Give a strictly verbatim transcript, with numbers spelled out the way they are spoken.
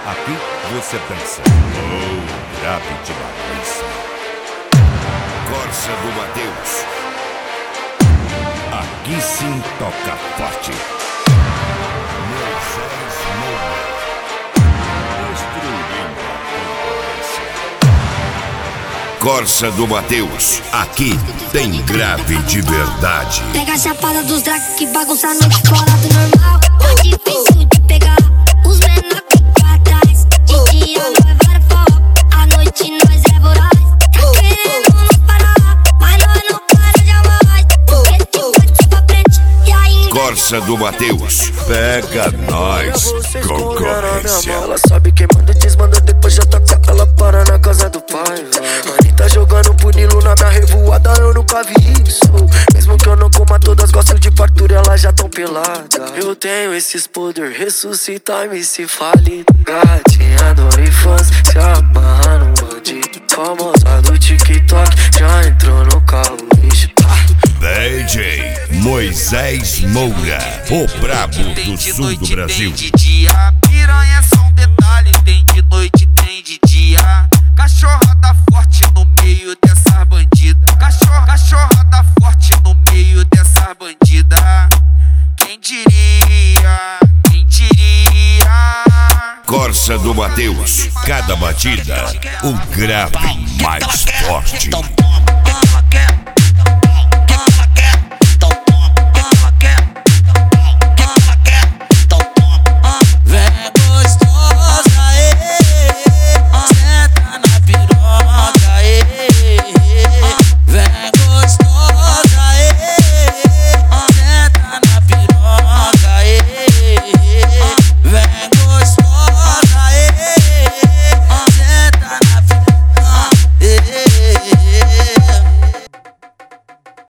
Aqui você dança. Oh, grave demais. Corsa do Matheus. Aqui sim toca forte. Moisés Moura. Destruindo a concorrência. Corsa do Matheus. Aqui tem grave de verdade. Pega a chapada dos drag que bagunça a noite fora do normal. Tá difícil de pegar. Os menor ficam atrás. De dia nós vai foco. À noite nós é voraz. Tá querendo nos parar, mas nós não para jamais. Porque te bate pra frente e ainda. Corsa do Matheus. Pega nós, concorrência. Ela sabe quem manda e desmanda, depois já toca, ela para na casa do pai. Anitta jogando punilo na minha revoada, eu nunca vi isso. Mesmo que eu não coma todas, gosto de fartura, elas já tão pelada. Eu tenho esses poder, ressuscitar me se fale. Gatinha do infância, se amarra no bandido. Famosa do TikTok, já entrou no carro, bicho. D J Moisés Moura, o brabo do sul do Brasil. Tem de dia, piranha é só um detalhe. Tem de noite, tem de dia. Cachorrada forte no meio dessas bandidas. Cachorro, cachorrada forte no meio dessas bandidas. Quem diria, quem diria. Corsa do Matheus, cada batida, o grave mais forte.